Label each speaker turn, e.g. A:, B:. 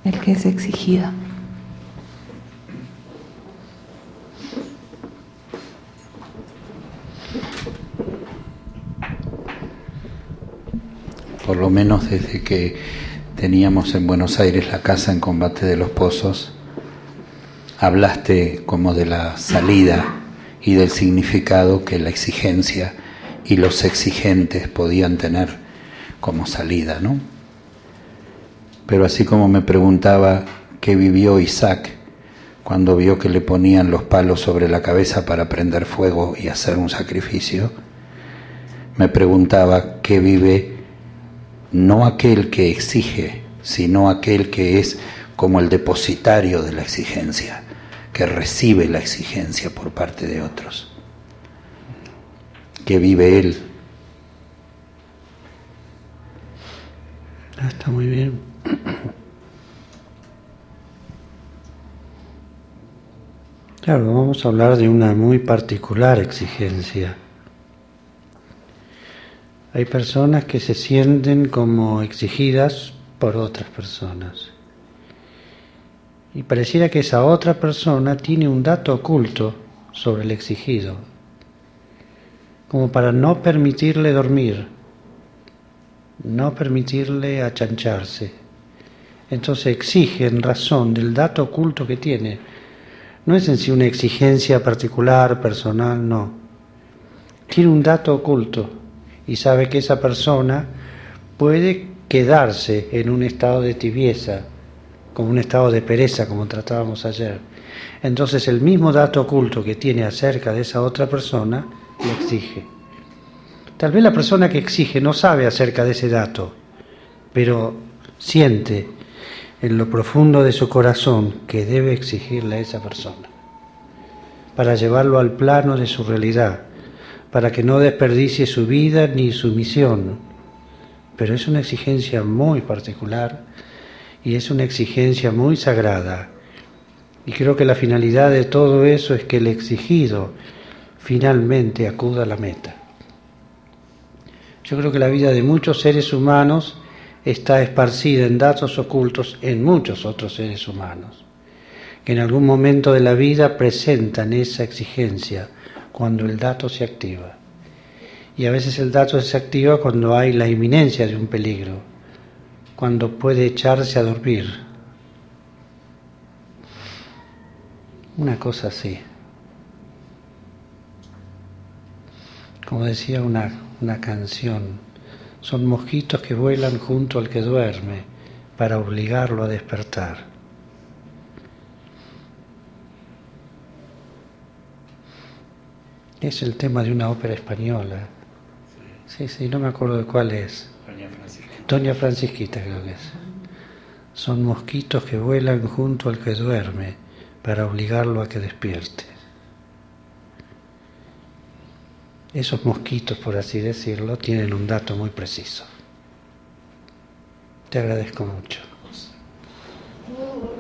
A: el que es exigido.
B: Por lo menos desde que teníamos en Buenos Aires la casa en Combate de los Pozos, hablaste como de la salida y del significado que la exigencia y los exigentes podían tener como salida, ¿no? Pero así como me preguntaba qué vivió Isaac cuando vio que le ponían los palos sobre la cabeza para prender fuego y hacer un sacrificio, me preguntaba qué vive no aquel que exige, sino aquel que es como el depositario de la exigencia, que recibe la exigencia por parte de otros. ¿Qué vive él?
C: Está muy bien. Claro, vamos a hablar de una muy particular exigencia. Hay personas que se sienten como exigidas por otras personas. Y pareciera que esa otra persona tiene un dato oculto sobre el exigido, como para no permitirle dormir, no permitirle achancharse. Entonces exige en razón del dato oculto que tiene. No es en sí una exigencia particular, personal, no. Tiene un dato oculto y sabe que esa persona puede quedarse en un estado de tibieza, como un estado de pereza, como tratábamos ayer. Entonces el mismo dato oculto que tiene acerca de esa otra persona, le exige. Tal vez la persona que exige no sabe acerca de ese dato, pero siente en lo profundo de su corazón que debe exigirle a esa persona, para llevarlo al plano de su realidad, para que no desperdicie su vida ni su misión. Pero es una exigencia muy particular y es una exigencia muy sagrada. Y creo que la finalidad de todo eso es que el exigido finalmente acuda a la meta. Yo creo que la vida de muchos seres humanos está esparcida en datos ocultos en muchos otros seres humanos, que en algún momento de la vida presentan esa exigencia cuando el dato se activa. Y a veces el dato se activa cuando hay la inminencia de un peligro, cuando puede echarse a dormir. Una cosa así. Como decía una canción, son mosquitos que vuelan junto al que duerme para obligarlo a despertar. Es el tema de una ópera española. Sí, no me acuerdo de cuál es. Doña Francisquita creo que es. Son mosquitos que vuelan junto al que duerme para obligarlo a que despierte. Esos mosquitos, por así decirlo, tienen un dato muy preciso. Te agradezco mucho.